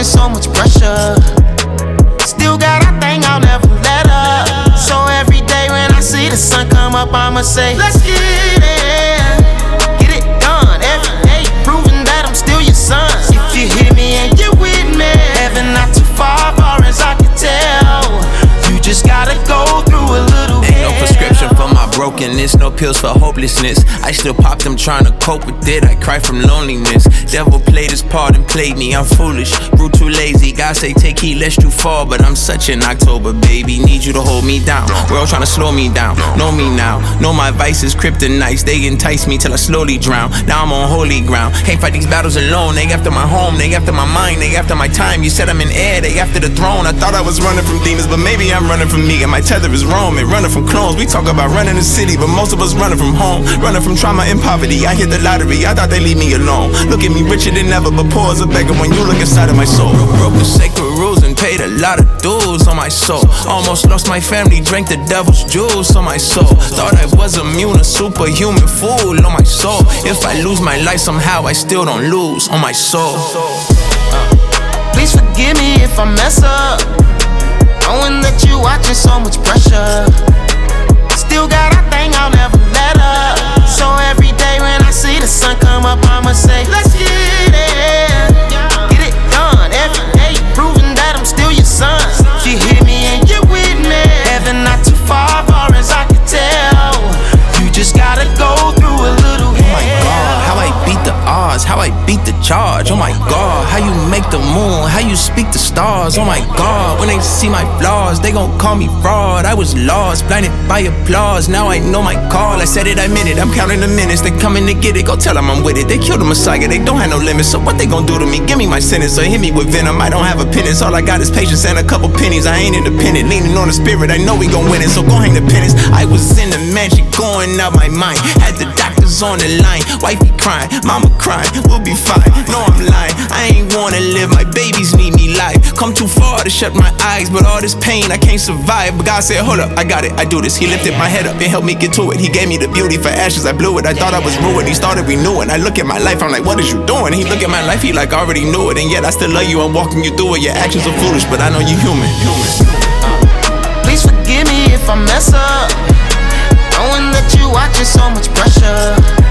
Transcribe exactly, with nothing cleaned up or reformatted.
watching so much pressure. Still got a thing, I'll never let up. So every day when I see the sun come up, I'ma say, let's get it, get it done. Every day proving that I'm still your son. If you hear me and you're with me, heaven not too far, far as I can tell. You just gotta go through a little hell. Ain't no prescription for my brokenness, no pills for hopelessness. I still pop them trying to cope with it. I cry from loneliness. Devil played his part and played me. I'm foolish, grew too lazy. God say take heed lest you fall, but I'm such an October baby. Need you to hold me down. World trying to slow me down. Know me now. Know my vices, kryptonites. They entice me till I slowly drown. Now I'm on holy ground. Can't fight these battles alone. They after my home. They after my mind. They after my time. You said I'm in air. They after the throne. I thought I was running from demons, but maybe I'm running from me. And my tether is Roman. Running from clones. We talk about running the city, but most of us running from home. Running from trauma and poverty. I hit the lottery. I thought they leave me alone. Look at me richer than ever, but poor as a beggar when you look inside of my soul. Broke the sacred rules and paid a lot of dues on my soul. Almost lost my family, drank the devil's juice on my soul. Thought I was immune, a superhuman fool on my soul. If I lose my life somehow, I still don't lose on my soul. Please forgive me if I mess up, knowing that you watching so much pressure. Still got a thing, I'll never let up. So every day when I see the sun come up, I'ma say, let's get it, get it done. Every day proving that I'm still your son. If you hear me and you're with me, heaven not too far, far as I can tell. You just gotta go through a little hell. Oh my God, how I beat the odds, how I beat the charge. Oh my God, how you make the moon, how you speak the stars. Oh my God, when they see my flaws, they gon' call me fraud. I was lost, blinded by applause. Now I know my call. I said it, I meant it. I'm counting the minutes. They coming to get it. Go tell them I'm with it. They killed the Messiah. They don't have no limits. So what they gon' do to me? Give me my sentence or hit me with venom. I don't have a penance. All I got is patience and a couple pennies. I ain't independent. Leaning on the spirit. I know we gon' win it. So go hang the penance. I was in the mansion, going out my mind. Had the doctors on the line. Wifey crying, mama crying. We'll be fine. No, I'm lying. I ain't wanna live. My babies need me live. Come too far to shut my eyes, but all this pain I can't survive. But God said, hold up, I got it. I do this. He lifted my head up and helped me get to it. He gave me the beauty for ashes. I blew it. I thought I was ruined. He started renewing. I look at my life. I'm like, what is you doing? He look at my life. He like, I already knew it. And yet I still love you. I'm walking you through it. Your actions are foolish, but I know you're human. Please forgive me if I mess up, knowing that you watching so much pressure.